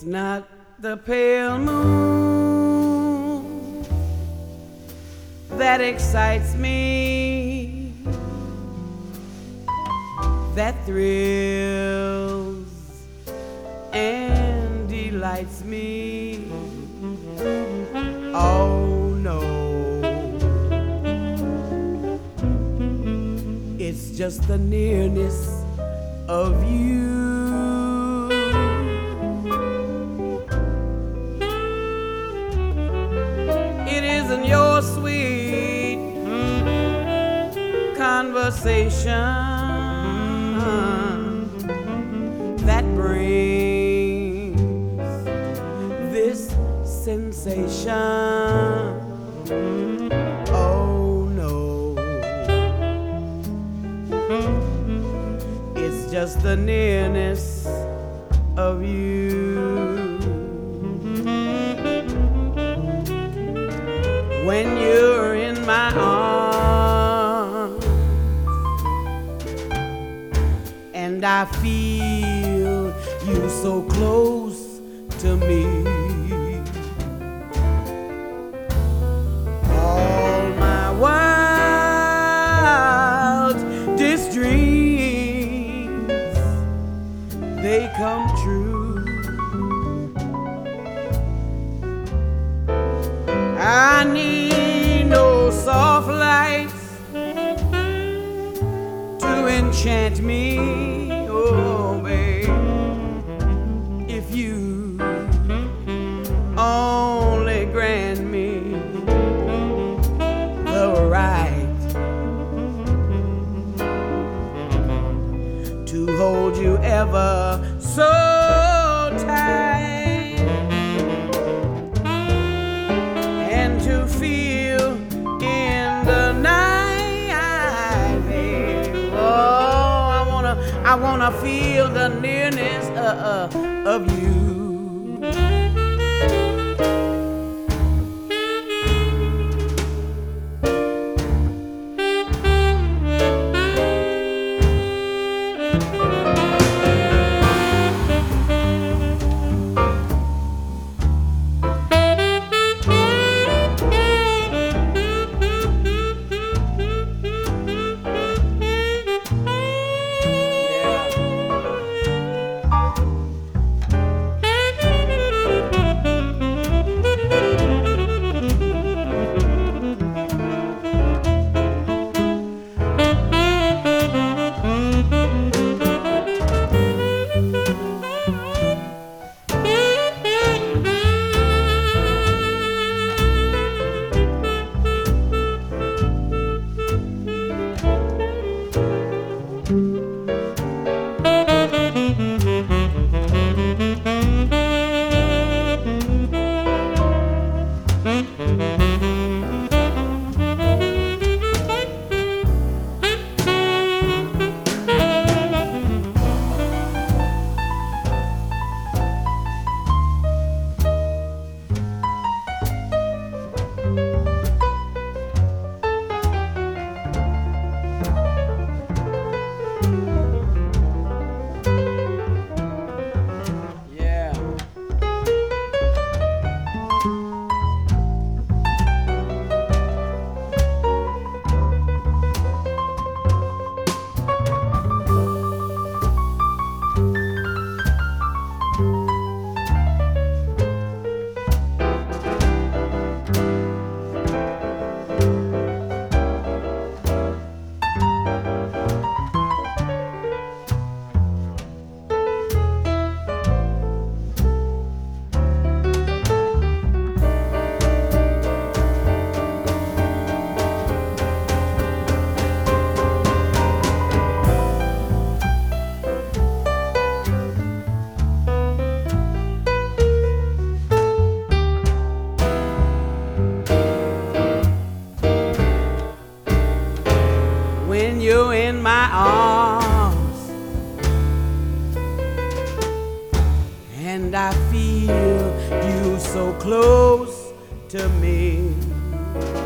not the pale moon that excites me, that thrills and delights me. Oh no, it's just the nearness of you. It isn't your sweet conversation that brings this sensation. Oh no, it's just the nearness of you. When you're in my arms and I feel you so close to me, all my wildest dreams, they come true. I need no soft lights to enchant me, oh babe, if you only grant me the right to hold you ever so tight and to feel in the night, babe. Oh, I wanna feel the nearness of you. When you're in my arms and I feel you so close to me,